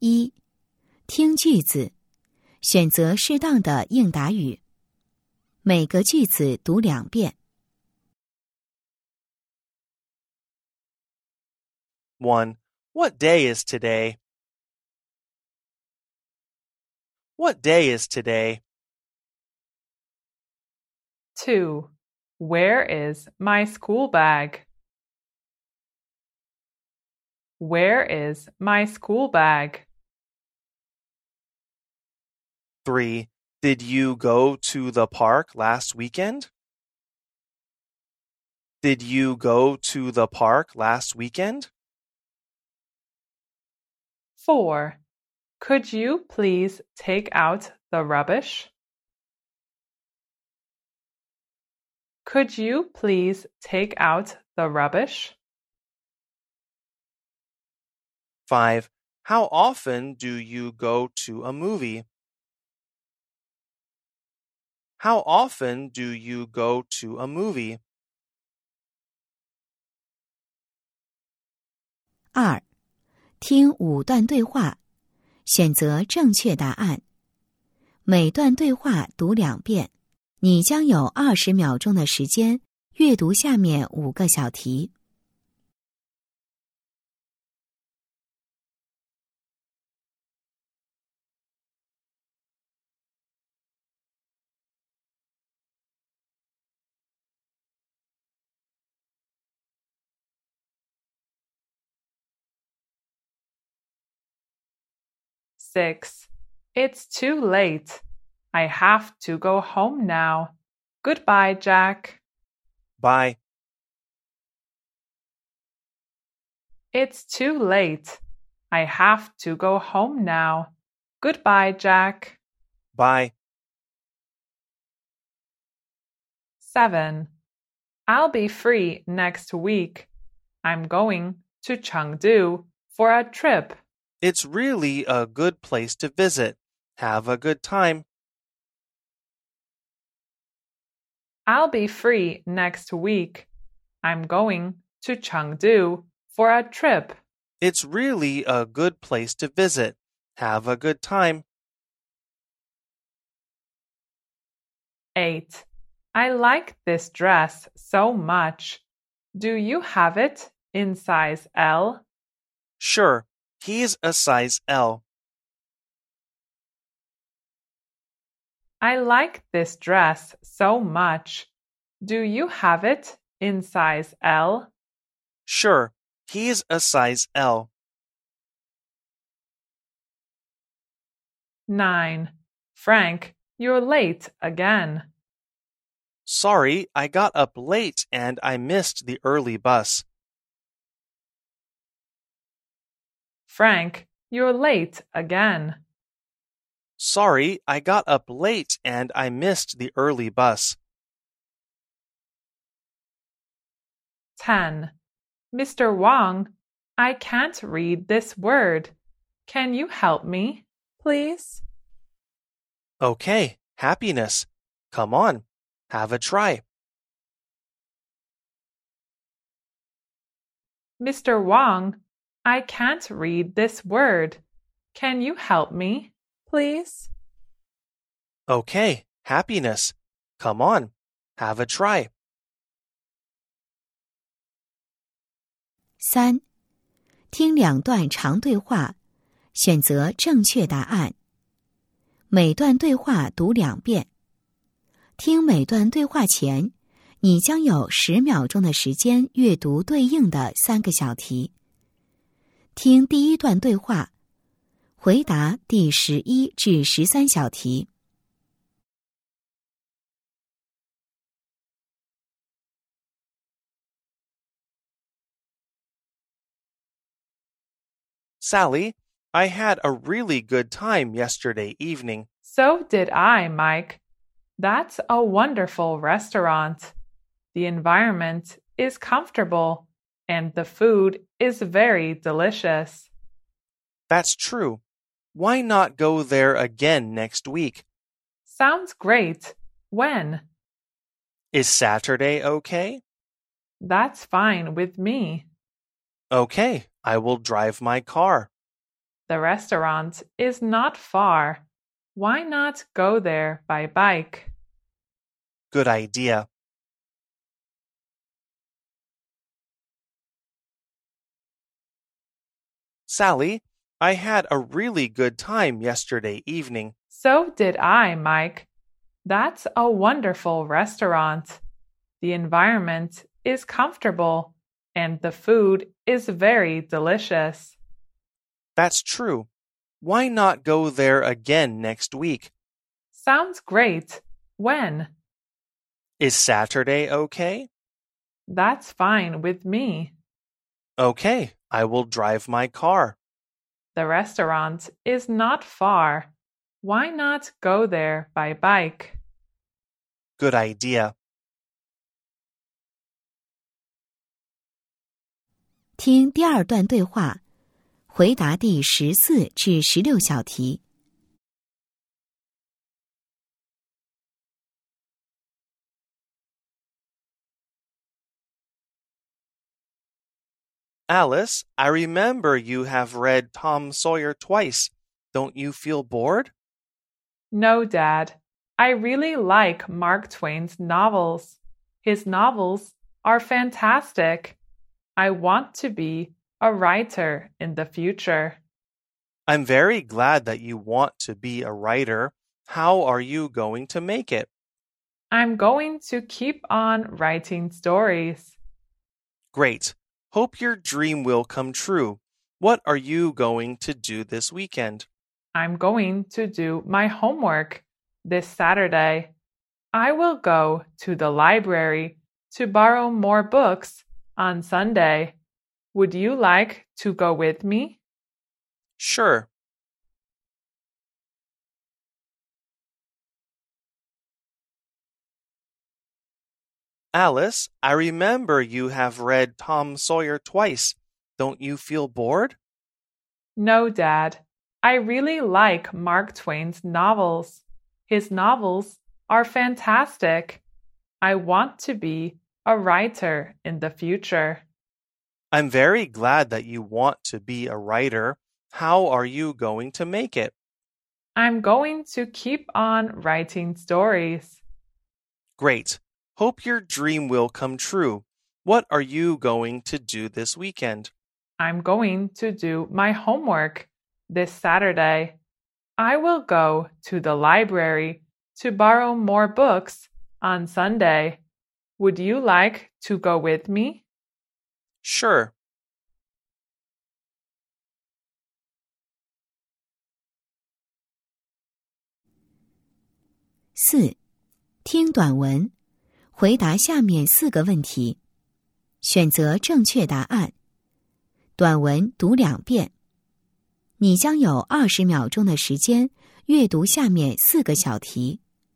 一、听句子，选择适当的应答语。每个句子读2遍。 1. What day is today? What day is today? 2. Where is my school bag? Where is my school bag? 3. Did you go to the park last weekend? Did you go to the park last weekend? 4. Could you please take out the rubbish? Could you please take out the rubbish? 5. How often do you go to a movie? How often do you go to a movie? 2. 听5段对话，选择正确答案。每段对话读2遍，你将有20秒钟的时间阅读下面5个小题。 6. It's too late. I have to go home now. Goodbye, Jack. Bye. It's too late. I have to go home now. Goodbye, Jack. Bye. 7. I'll be free next week. I'm going to Chengdu for a trip. It's really a good place to visit. Have a good time. I'll be free next week. I'm going to Chengdu for a trip. It's really a good place to visit. Have a good time. 8. I like this dress so much. Do you have it in size L? Sure, he's a size L. I like this dress so much. Do you have it in size L? Sure, he's a size L. 9. Frank, you're late again. Sorry, I got up late and I missed the early bus. Frank, you're late again. Sorry, I got up late and I missed the early bus. 10. Mr. Wang, I can't read this word. Can you help me, please? Okay, happiness. Come on, have a try. Mr. Wang, I can't read this word. Can you help me, please? Okay, happiness. Come on, have a try. 3. 听2段长对话，选择正确答案。每段对话读2遍。听每段对话前，你将有10秒钟的时间阅读对应的3个小题。听第1段对话，回答第11至13小题。 Sally, I had a really good time yesterday evening. So did I, Mike. That's a wonderful restaurant. The environment is comfortable and the food is very delicious. That's true. Why not go there again next week? Sounds great. When? Is Saturday okay? That's fine with me. Okay, I will drive my car. The restaurant is not far. Why not go there by bike? Good idea. Sally, I had a really good time yesterday evening. So did I, Mike. That's a wonderful restaurant. The environment is comfortable and the food is very delicious. That's true. Why not go there again next week? Sounds great. When? Is Saturday okay? That's fine with me. Okay, I will drive my car. The restaurant is not far. Why not go there by bike? Good idea. 听第二段对话，回答第14至16小题。 Alice, I remember you have read Tom Sawyer twice. Don't you feel bored? No, Dad. I really like Mark Twain's novels. His novels are fantastic. I want to be a writer in the future. I'm very glad that you want to be a writer. How are you going to make it? I'm going to keep on writing stories. Great. Hope your dream will come true. What are you going to do this weekend? I'm going to do my homework this Saturday. I will go to the library to borrow more books on Sunday. Would you like to go with me? Sure. Alice, I remember you have read Tom Sawyer twice. Don't you feel bored? No, Dad. I really like Mark Twain's novels. His novels are fantastic. I want to be a writer in the future. I'm very glad that you want to be a writer. How are you going to make it? I'm going to keep on writing stories. Great. Hope your dream will come true. What are you going to do this weekend? I'm going to do my homework this Saturday. I will go to the library to borrow more books on Sunday. Would you like to go with me? Sure. 4. 听短文，回答下面4个问题，选择正确答案。短文读2遍。你将有20秒钟的时间阅读下面4个小题。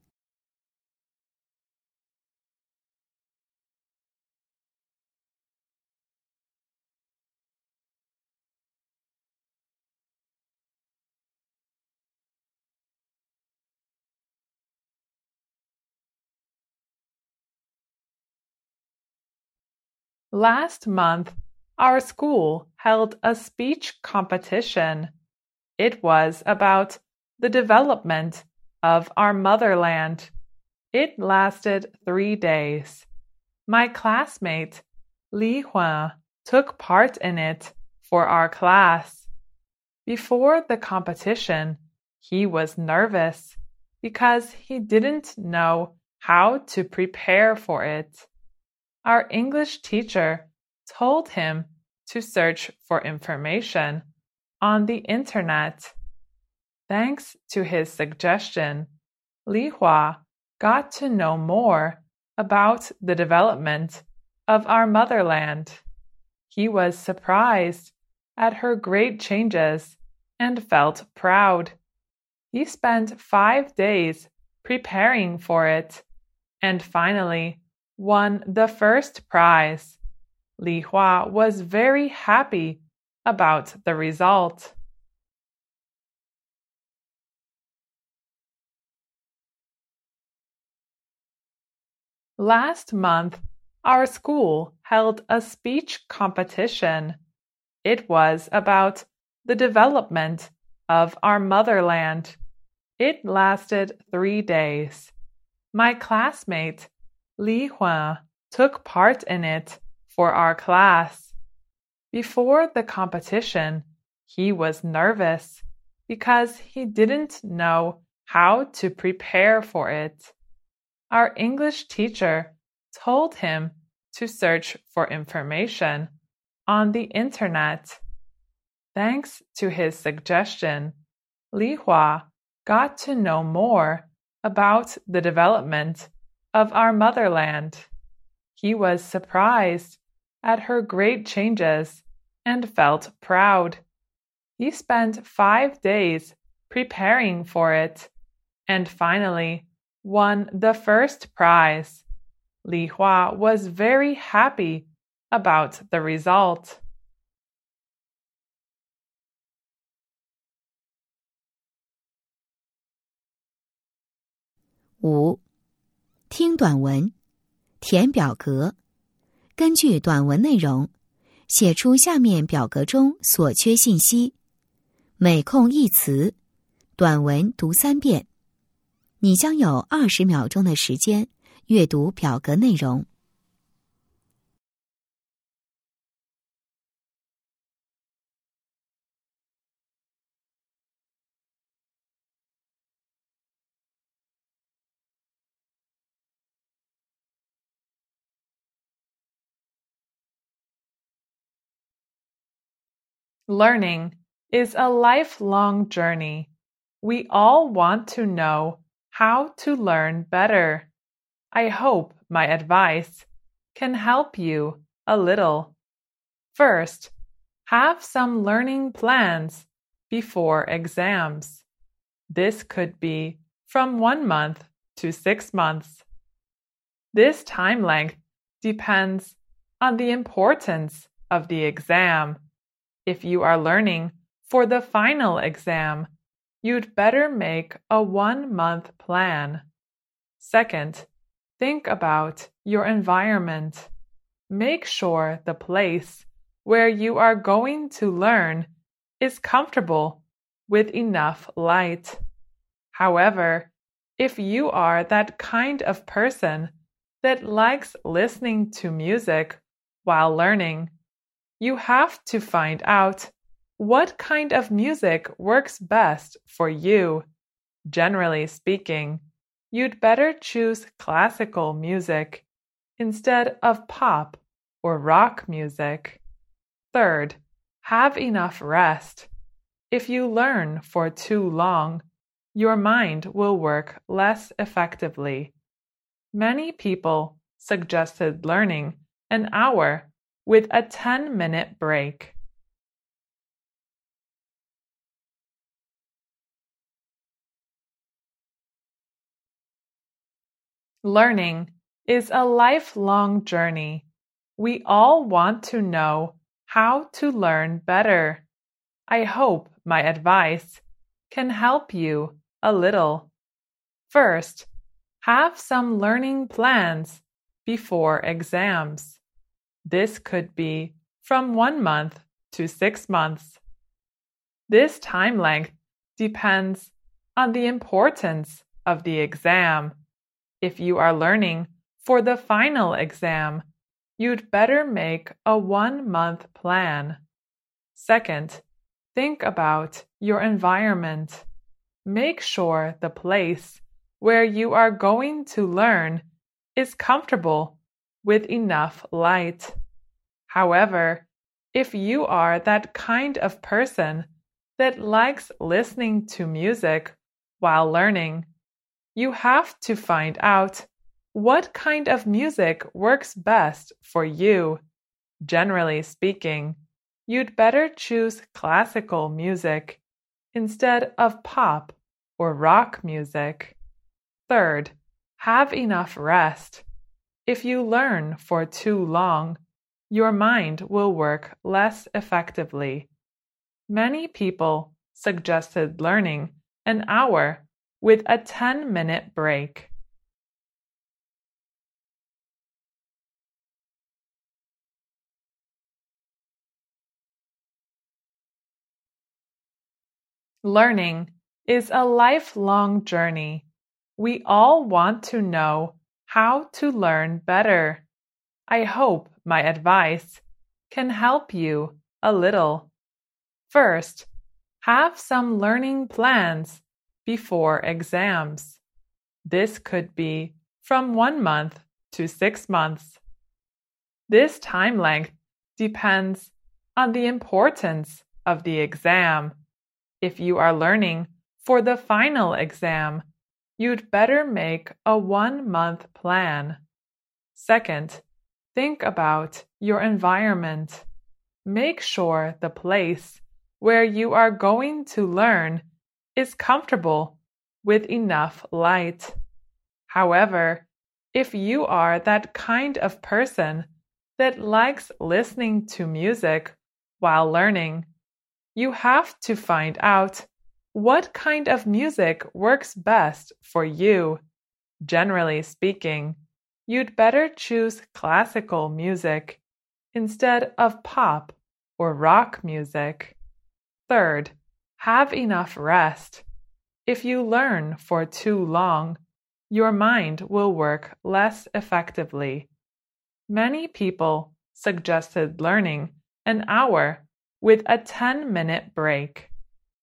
Last month, our school held a speech competition. It was about the development of our motherland. It lasted 3 days. My classmate, Li Huan, took part in it for our class. Before the competition, he was nervous because he didn't know how to prepare for it. Our English teacher told him to search for information on the internet. Thanks to his suggestion, Li Hua got to know more about the development of our motherland. He was surprised at her great changes and felt proud. He spent 5 days preparing for it and finally won the first prize. Li Hua was very happy about the result. Last month, our school held a speech competition. It was about the development of our motherland. It lasted 3 days. My classmate, Li Huan, took part in it for our class. Before the competition, he was nervous because he didn't know how to prepare for it. Our English teacher told him to search for information on the internet. Thanks to his suggestion, Li Hua got to know more about the development of our motherland. He was surprised at her great changes and felt proud. He spent 5 days preparing for it and finally won the first prize. Li Hua was very happy about the result. 5. 听短文，填表格。根据短文内容，写出下面表格中所缺信息。每空一词，短文读3遍。你将有20秒钟的时间阅读表格内容。 Learning is a lifelong journey. We all want to know how to learn better. I hope my advice can help you a little. First, have some learning plans before exams. This could be from 1 month to 6 months. This time length depends on the importance of the exam. If you are learning for the final exam, you'd better make a 1-month plan. Second, think about your environment. Make sure the place where you are going to learn is comfortable with enough light. However, if you are that kind of person that likes listening to music while learning, you have to find out what kind of music works best for you. Generally speaking, you'd better choose classical music instead of pop or rock music. Third, have enough rest. If you learn for too long, your mind will work less effectively. Many people suggested learning an hour with a 10-minute break. Learning is a lifelong journey. We all want to know how to learn better. I hope my advice can help you a little. First, have some learning plans before exams. This could be from 1 month to 6 months. This time length depends on the importance of the exam. If you are learning for the final exam, you'd better make a 1-month plan. Second, think about your environment. Make sure the place where you are going to learn is comfortable with enough light. However, if you are that kind of person that likes listening to music while learning, you have to find out what kind of music works best for you. Generally speaking, you'd better choose classical music instead of pop or rock music. Third, have enough rest. If you learn for too long, your mind will work less effectively. Many people suggested learning an hour with a 10-minute break. Learning is a lifelong journey. We all want to know how to learn better. I hope my advice can help you a little. First, have some learning plans before exams. This could be from 1 month to 6 months. This time length depends on the importance of the exam. If you are learning for the final exam, you'd better make a 1-month plan. Second, think about your environment. Make sure the place where you are going to learn is comfortable with enough light. However, if you are that kind of person that likes listening to music while learning, you have to find out what kind of music works best for you. Generally speaking, you'd better choose classical music instead of pop or rock music. Third, have enough rest. If you learn for too long, your mind will work less effectively. Many people suggested learning an hour with a 10-minute break.